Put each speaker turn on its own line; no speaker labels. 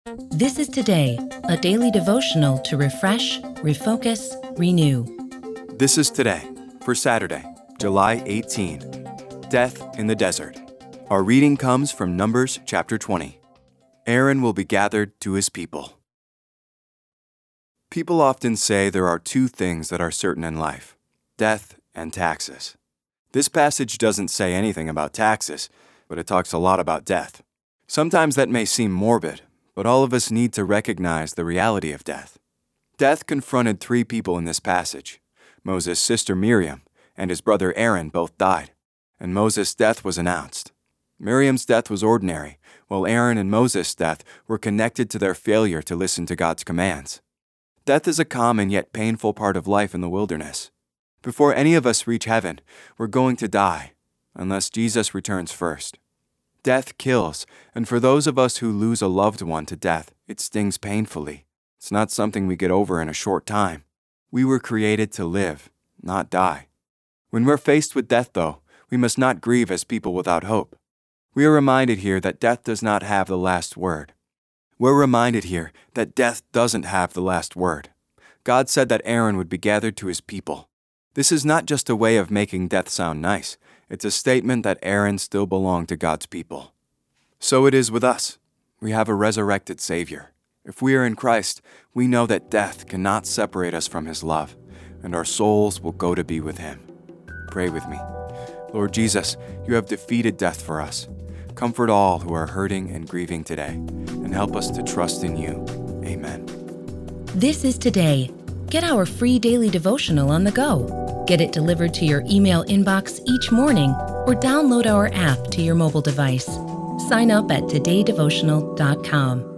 This is Today, a daily devotional to refresh, refocus, renew.
This is Today for Saturday, July 18. Death in the Desert. Our reading comes from Numbers chapter 20. Aaron will be gathered to his people. People often say there are two things that are certain in life: death and taxes. This passage doesn't say anything about taxes, but it talks a lot about death. Sometimes that may seem morbid, but all of us need to recognize the reality of death. Death confronted three people in this passage. Moses' sister Miriam and his brother Aaron both died, and Moses' death was announced. Miriam's death was ordinary, while Aaron and Moses' death were connected to their failure to listen to God's commands. Death is a common yet painful part of life in the wilderness. Before any of us reach heaven, we're going to die, unless Jesus returns first. Death kills, and for those of us who lose a loved one to death, it stings painfully. It's not something we get over in a short time. We were created to live, not die. When we're faced with death, though, we must not grieve as people without hope. We are reminded here that death does not have the last word. We're reminded here that death doesn't have the last word. God said that Aaron would be gathered to his people. This is not just a way of making death sound nice. It's a statement that Aaron still belonged to God's people. So it is with us. We have a resurrected Savior. If we are in Christ, we know that death cannot separate us from His love, and our souls will go to be with Him. Pray with me. Lord Jesus, You have defeated death for us. Comfort all who are hurting and grieving today, and help us to trust in You. Amen.
This is Today. Get our free daily devotional on the go. Get it delivered to your email inbox each morning or download our app to your mobile device. Sign up at todaydevotional.com.